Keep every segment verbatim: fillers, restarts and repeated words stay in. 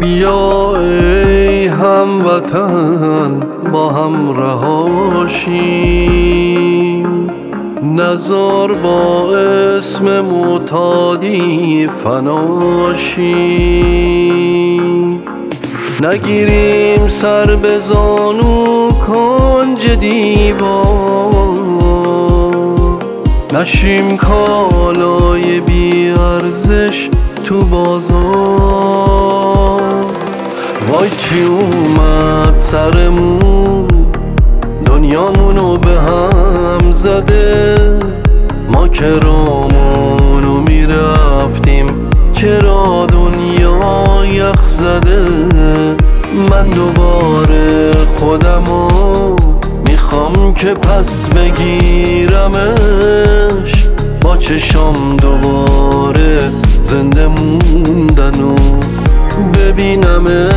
بیا ای هموطن با هم رهاشیم، نزار با اسم معتادی فناشیم. نگیریم سر به زانو کنج دیوار، نشیم کالای بی ارزش تو بازار. وای چی اومد سرمون، دنیامونو به هم زده، ما که رامونو میرفتیم چرا دنیا یخ زده. من دوباره خودمو میخوام که پس بگیرمش، با چشام دوباره زنده موندن و ببینمش.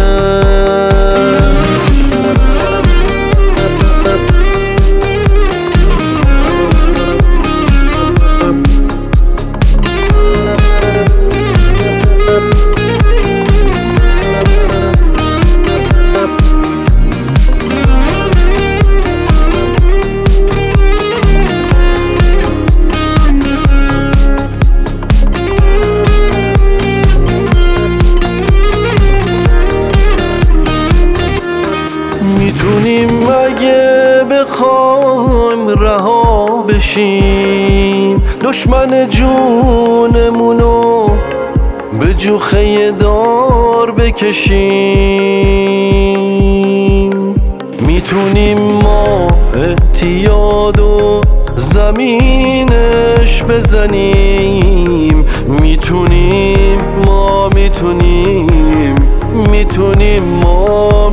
میتونیم اگه بخوایم رها بشیم، دشمن جونمونو به جوخه دار بکشیم. میتونیم ما اعتیاد و زمینش بزنیم، میتونیم ما میتونیم میتونیم ما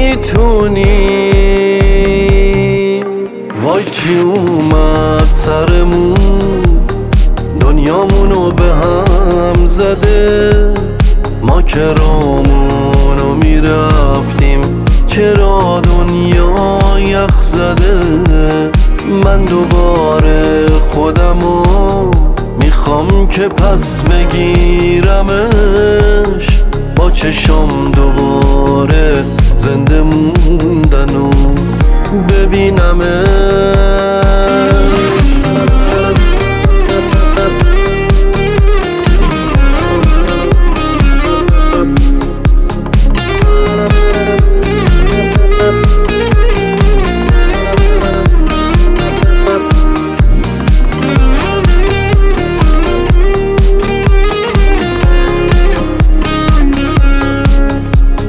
میتونیم. وای چی اومد سرمون، دنیامونو به هم زده، ما که رامونو میرفتیم چرا دنیا یخ زده. من دوباره خودمو میخوام که پس بگیرمش، با چشم دوباره زنده موندن و ببینمش.